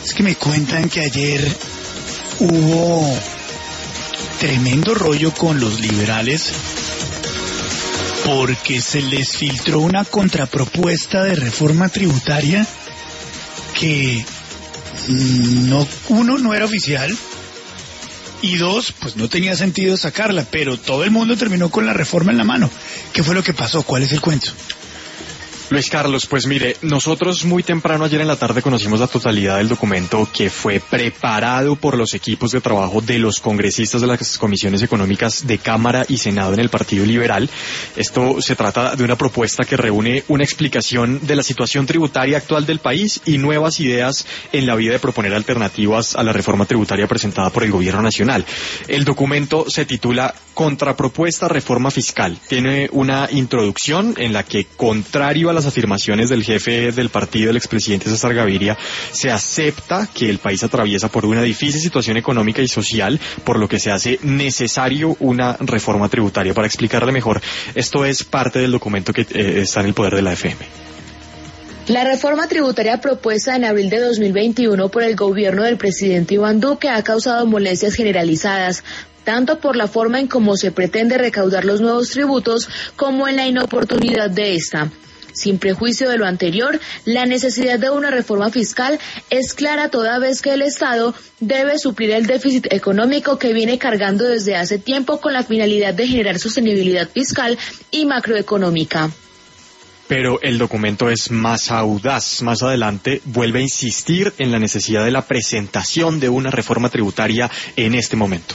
Es que me cuentan que ayer hubo tremendo rollo con los liberales porque se les filtró una contrapropuesta de reforma tributaria que uno no era oficial y dos, pues no tenía sentido sacarla, pero todo el mundo terminó con la reforma en la mano. ¿Qué fue lo que pasó? ¿Cuál es el cuento? Luis Carlos, pues mire, nosotros muy temprano ayer en la tarde conocimos la totalidad del documento que fue preparado por los equipos de trabajo de los congresistas de las comisiones económicas de Cámara y Senado en el Partido Liberal. Esto se trata de una propuesta que reúne una explicación de la situación tributaria actual del país y nuevas ideas en la vía de proponer alternativas a la reforma tributaria presentada por el Gobierno Nacional. El documento se titula Contrapropuesta Reforma Fiscal. Tiene una introducción en la que, contrario a las afirmaciones del jefe del partido, el expresidente César Gaviria, se acepta que el país atraviesa por una difícil situación económica y social, por lo que se hace necesario una reforma tributaria. Para explicarle mejor, esto es parte del documento que está en el poder de la FM. La reforma tributaria propuesta en abril de 2021 por el gobierno del presidente Iván Duque ha causado molestias generalizadas, tanto por la forma en cómo se pretende recaudar los nuevos tributos como en la inoportunidad de esta. Sin prejuicio de lo anterior, la necesidad de una reforma fiscal es clara toda vez que el Estado debe suplir el déficit económico que viene cargando desde hace tiempo con la finalidad de generar sostenibilidad fiscal y macroeconómica. Pero el documento es más audaz. Más adelante vuelve a insistir en la necesidad de la presentación de una reforma tributaria en este momento.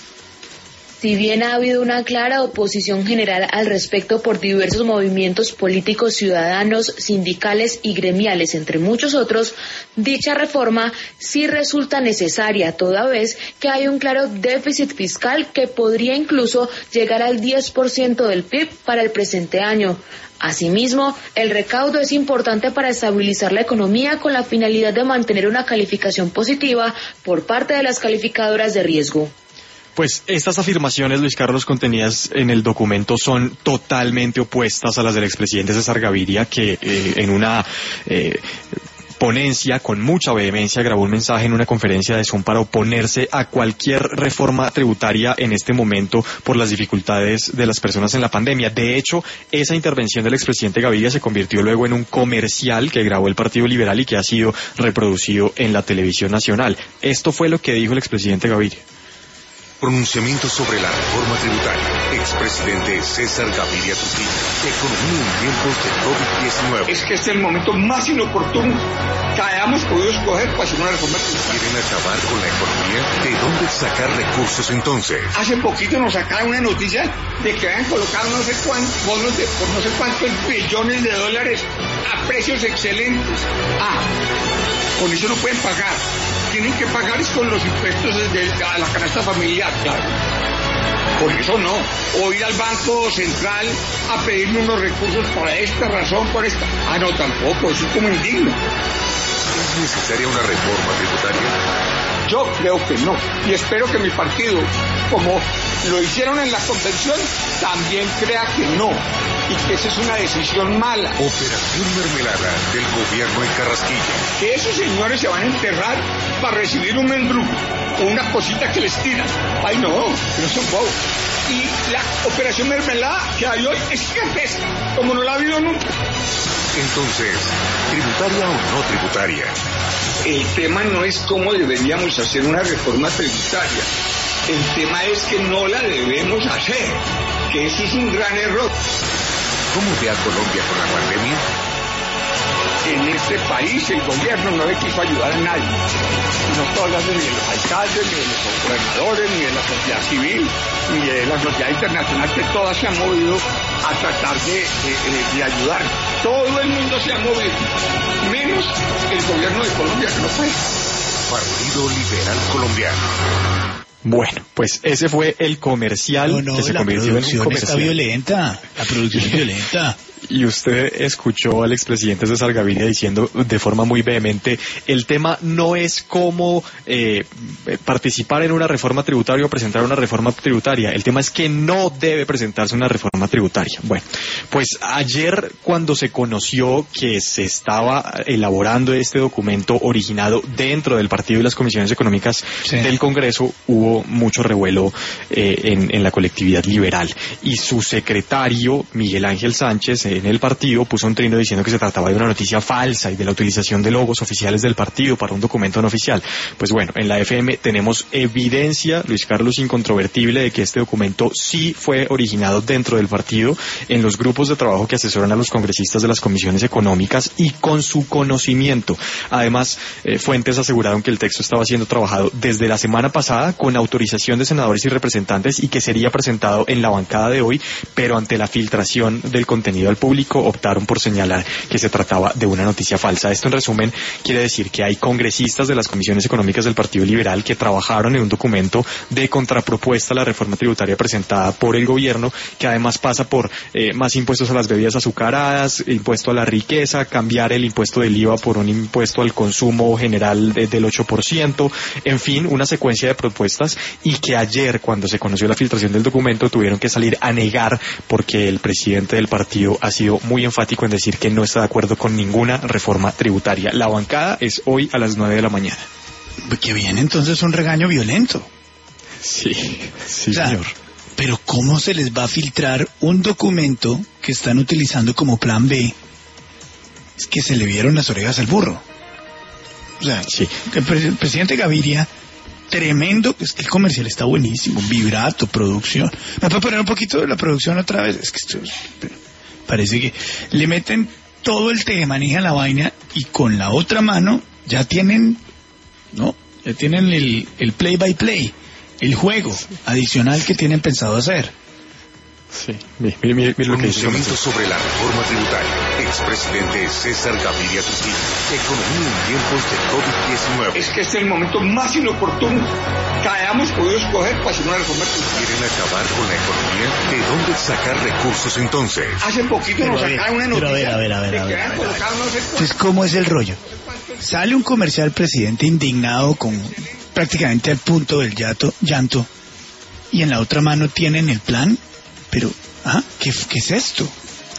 Si bien ha habido una clara oposición general al respecto por diversos movimientos políticos, ciudadanos, sindicales y gremiales, entre muchos otros, dicha reforma sí resulta necesaria, toda vez que hay un claro déficit fiscal que podría incluso llegar al 10% del PIB para el presente año. Asimismo, el recaudo es importante para estabilizar la economía con la finalidad de mantener una calificación positiva por parte de las calificadoras de riesgo. Pues estas afirmaciones, Luis Carlos, contenidas en el documento son totalmente opuestas a las del expresidente César Gaviria, que en una ponencia con mucha vehemencia grabó un mensaje en una conferencia de Zoom para oponerse a cualquier reforma tributaria en este momento por las dificultades de las personas en la pandemia. De hecho, esa intervención del expresidente Gaviria se convirtió luego en un comercial que grabó el Partido Liberal y que ha sido reproducido en la televisión nacional. Esto fue lo que dijo el expresidente Gaviria. Pronunciamiento sobre la reforma tributaria. Expresidente César Gaviria Trujillo. Economía en tiempos de COVID-19. Es que este es el momento más inoportuno que hayamos podido escoger para hacer una reforma tributaria. ¿Quieren acabar con la economía? ¿De dónde sacar recursos entonces? Hace poquito nos sacaron una noticia de que habían colocado no sé cuántos bonos por no sé cuántos billones de dólares a precios excelentes. Con eso no pueden pagar. Tienen que pagar es con los impuestos a la canasta familiar, claro. Por eso no. O ir al Banco Central a pedirle unos recursos para esta razón, por esta. No, tampoco, eso es como indigno. ¿Es necesaria una reforma tributaria? Yo creo que no. Y espero que mi partido, como lo hicieron en la convención, también crea que no. Y que esa es una decisión mala. Operación Mermelada del gobierno en Carrasquilla. Que esos señores se van a enterrar para recibir un mendrugo o una cosita que les tiran. Ay no son bobos. Y la operación Mermelada que hay hoy es gigantesca, como no la ha habido nunca. Entonces, ¿tributaria o no tributaria? El tema no es cómo deberíamos hacer una reforma tributaria. El tema es que no la debemos hacer, que eso es un gran error. ¿Cómo ve a Colombia con la pandemia? En este país el gobierno no le quiso ayudar a nadie. No todas ni de los alcaldes, ni de los gobernadores, ni de la sociedad civil, ni de la sociedad internacional, que todas se han movido a tratar de ayudar. Todo el mundo se ha movido, menos el gobierno de Colombia, que no puede. Partido Liberal Colombiano. Bueno, pues ese fue el comercial que se convirtió en un comercial. Está violenta. La producción es violenta. Y usted escuchó al expresidente César Gaviria diciendo de forma muy vehemente, el tema no es cómo participar en una reforma tributaria o presentar una reforma tributaria, el tema es que no debe presentarse una reforma tributaria. Bueno, pues ayer cuando se conoció que se estaba elaborando este documento originado dentro del partido y las comisiones económicas del Congreso, hubo mucho revuelo en la colectividad liberal. Y su secretario, Miguel Ángel Sánchez, en el partido puso un trino diciendo que se trataba de una noticia falsa y de la utilización de logos oficiales del partido para un documento no oficial. Pues bueno, en la FM tenemos evidencia, Luis Carlos, incontrovertible de que este documento sí fue originado dentro del partido, en los grupos de trabajo que asesoran a los congresistas de las comisiones económicas y con su conocimiento. Además, fuentes aseguraron que el texto estaba siendo trabajado desde la semana pasada con autorización de senadores y representantes y que sería presentado en la bancada de hoy, pero ante la filtración del contenido al público optaron por señalar que se trataba de una noticia falsa. Esto en resumen quiere decir que hay congresistas de las comisiones económicas del Partido Liberal que trabajaron en un documento de contrapropuesta a la reforma tributaria presentada por el gobierno, que además pasa por más impuestos a las bebidas azucaradas, impuesto a la riqueza, cambiar el impuesto del IVA por un impuesto al consumo general del 8%, en fin, una secuencia de propuestas, y que ayer, cuando se conoció la filtración del documento, tuvieron que salir a negar porque el presidente del partido ha sido muy enfático en decir que no está de acuerdo con ninguna reforma tributaria. La bancada es hoy a las 9 de la mañana. Que viene entonces un regaño violento. Sí, o sea, señor. Pero ¿cómo se les va a filtrar un documento que están utilizando como plan B? Es que se le vieron las orejas al burro. O sea, sí. El presidente Gaviria, tremendo, es que el comercial está buenísimo, vibrato, producción. ¿Me puedo poner un poquito de la producción otra vez? Es que esto parece que le meten todo el tejemaneja a la vaina y con la otra mano ya tienen, ¿no? Ya tienen el play by play, el juego adicional que tienen pensado hacer. Sí, mire lo que dice. Sobre la reforma tributaria. Expresidente César Gaviria Trujillo. Economía en tiempos de COVID-19. Es que este es el momento más inoportuno que hayamos podido escoger para hacer una reforma tributaria. ¿Quieren acabar con la economía? ¿De dónde sacar recursos entonces? Hace poquito nos sacaron una noticia. A ver. Entonces, ¿cómo es el rollo? Sale un comercial presidente indignado con prácticamente al punto del llanto y en la otra mano tienen el plan. Pero, ¿qué es esto?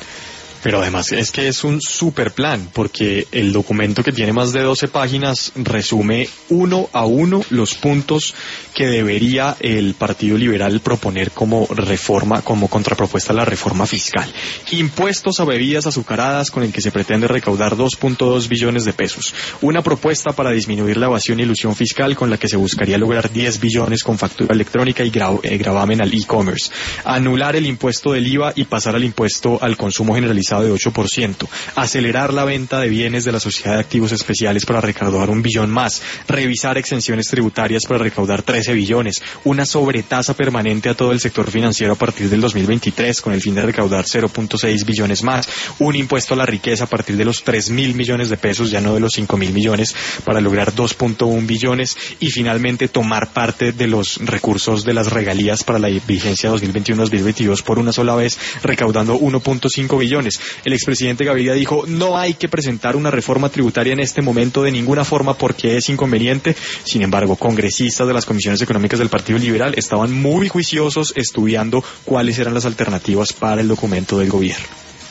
Pero además es que es un super plan, porque el documento, que tiene más de 12 páginas, resume uno a uno los puntos que debería el Partido Liberal proponer como reforma, como contrapropuesta a la reforma fiscal. Impuestos a bebidas azucaradas, con el que se pretende recaudar 2.2 billones de pesos. Una propuesta para disminuir la evasión y elusión fiscal, con la que se buscaría lograr 10 billones con factura electrónica y gravamen al e-commerce. Anular el impuesto del IVA y pasar al impuesto al consumo generalizado de 8%, acelerar la venta de bienes de la Sociedad de Activos Especiales para recaudar 1 billón más, revisar exenciones tributarias para recaudar 13 billones, una sobretasa permanente a todo el sector financiero a partir del 2023 con el fin de recaudar 0.6 billones más, un impuesto a la riqueza a partir de los 3.000 millones de pesos, ya no de los 5.000 millones, para lograr 2.1 billones, y finalmente tomar parte de los recursos de las regalías para la vigencia 2021-2022 por una sola vez, recaudando 1.5 billones. El expresidente Gaviria dijo: no hay que presentar una reforma tributaria en este momento de ninguna forma porque es inconveniente. Sin embargo, congresistas de las comisiones económicas del Partido Liberal estaban muy juiciosos estudiando cuáles eran las alternativas para el documento del gobierno.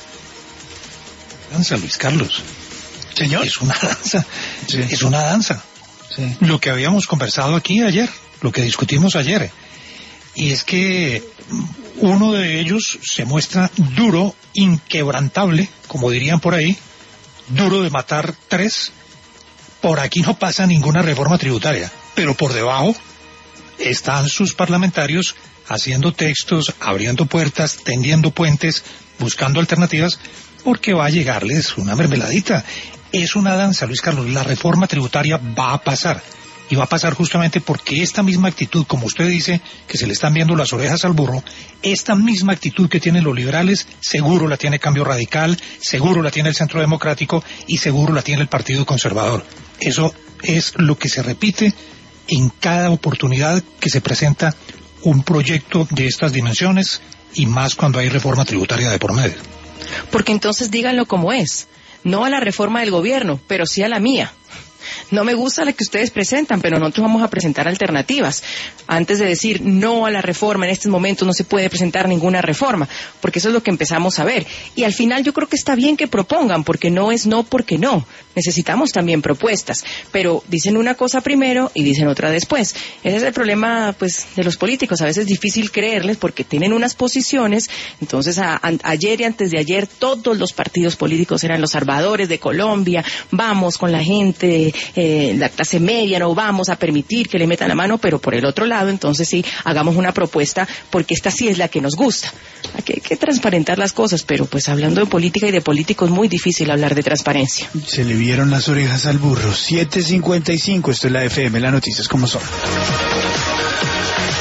Danza, Luis Carlos. Señor. Es una danza. Sí. Es una danza. Sí. Lo que habíamos conversado aquí ayer, lo que discutimos ayer, y es que uno de ellos se muestra duro, inquebrantable, como dirían por ahí, duro de matar 3. Por aquí no pasa ninguna reforma tributaria, pero por debajo están sus parlamentarios haciendo textos, abriendo puertas, tendiendo puentes, buscando alternativas, porque va a llegarles una mermeladita. Es una danza, Luis Carlos. La reforma tributaria va a pasar. Y va a pasar justamente porque esta misma actitud, como usted dice, que se le están viendo las orejas al burro, esta misma actitud que tienen los liberales, seguro la tiene Cambio Radical, seguro la tiene el Centro Democrático y seguro la tiene el Partido Conservador. Eso es lo que se repite en cada oportunidad que se presenta un proyecto de estas dimensiones, y más cuando hay reforma tributaria de por medio. Porque entonces díganlo como es. No a la reforma del gobierno, pero sí a la mía. No me gusta la que ustedes presentan, pero nosotros vamos a presentar alternativas. Antes de decir no a la reforma, en estos momentos no se puede presentar ninguna reforma, porque eso es lo que empezamos a ver. Y al final yo creo que está bien que propongan, porque no es no porque no. Necesitamos también propuestas, pero dicen una cosa primero y dicen otra después. Ese es el problema, pues, de los políticos. A veces es difícil creerles porque tienen unas posiciones. Entonces, ayer y antes de ayer, todos los partidos políticos eran los salvadores de Colombia. Vamos con la gente, la clase media, no vamos a permitir que le metan la mano, pero por el otro lado, entonces sí, hagamos una propuesta, porque esta sí es la que nos gusta. Aquí hay que transparentar las cosas, pero pues hablando de política y de políticos, muy difícil hablar de transparencia. Se le vieron las orejas al burro. 7:55, esto es la FM, las noticias como son.